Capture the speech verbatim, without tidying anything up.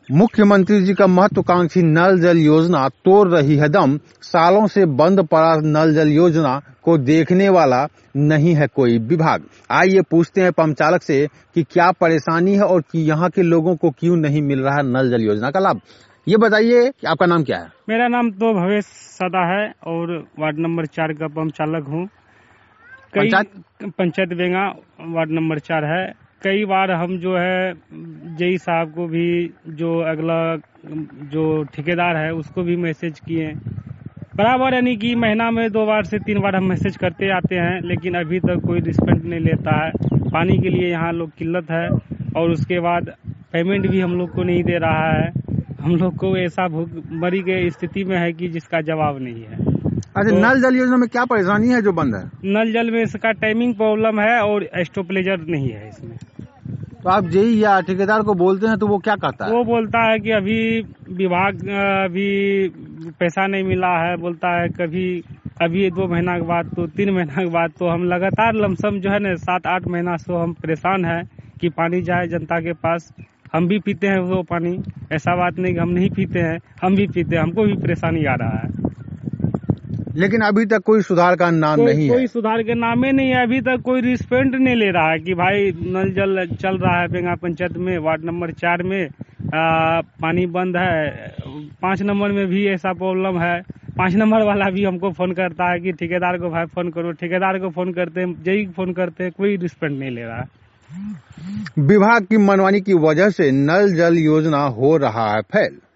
मुख्यमंत्री जी का महत्वाकांक्षी नल जल योजना तोड़ रही है दम। सालों से बंद पड़ा नल जल योजना को देखने वाला नहीं है कोई विभाग। आइए पूछते हैं पंप चालक से कि क्या परेशानी है और कि यहाँ के लोगों को क्यों नहीं मिल रहा नल जल योजना का लाभ। ये बताइए कि आपका नाम क्या है? मेरा नाम तो भवेश सदा है और वार्ड नंबर चार का पंप चालक हूँ। कई पंचायत बेंगा वार्ड नंबर चार है। कई बार हम जो है जेई साहब को भी, जो अगला जो ठेकेदार है उसको भी मैसेज किए बराबर, यानी कि महीना में दो बार से तीन बार हम मैसेज करते आते हैं, लेकिन अभी तक कोई रिस्पॉन्स नहीं लेता है। पानी के लिए यहाँ लोग किल्लत है और उसके बाद पेमेंट भी हम लोग को नहीं दे रहा है। हम लोग को ऐसा भूखमरी के स्थिति में है कि जिसका जवाब नहीं है। अच्छा, तो नल जल योजना में क्या परेशानी है जो बंद है? नल जल में इसका टाइमिंग प्रॉब्लम है और स्टॉपलेजर नहीं है इसमें। तो आप जेई या ठेकेदार को बोलते हैं तो वो क्या कहता है? वो बोलता है कि अभी विभाग अभी पैसा नहीं मिला है, बोलता है कभी अभी दो महीना के बाद तो तीन महीना के बाद। तो हम लगातार लमसम जो है ना सात आठ महीना से हम परेशान है कि पानी जाए जनता के पास। हम भी पीते हैं वो पानी, ऐसा बात नहीं कि हम नहीं पीते हैं, हम भी पीते हैं, हमको भी परेशानी आ रहा है। लेकिन अभी तक कोई सुधार का नाम कोई, नहीं है। कोई सुधार के नाम ही नहीं है। अभी तक कोई रिस्पॉन्स नहीं ले रहा है कि भाई नल जल चल रहा है बेंगा पंचायत में वार्ड नंबर चार में आ, पानी बंद है। पाँच नंबर में भी ऐसा प्रॉब्लम है। पाँच नंबर वाला भी हमको फोन करता है कि ठेकेदार को भाई फोन करो। ठेकेदार को फोन करते हैं, जेई को फोन करते हैं, कोई रिस्पॉन्स नहीं ले रहा है। विभाग की मनमानी की वजह से नल जल योजना हो रहा है फेल।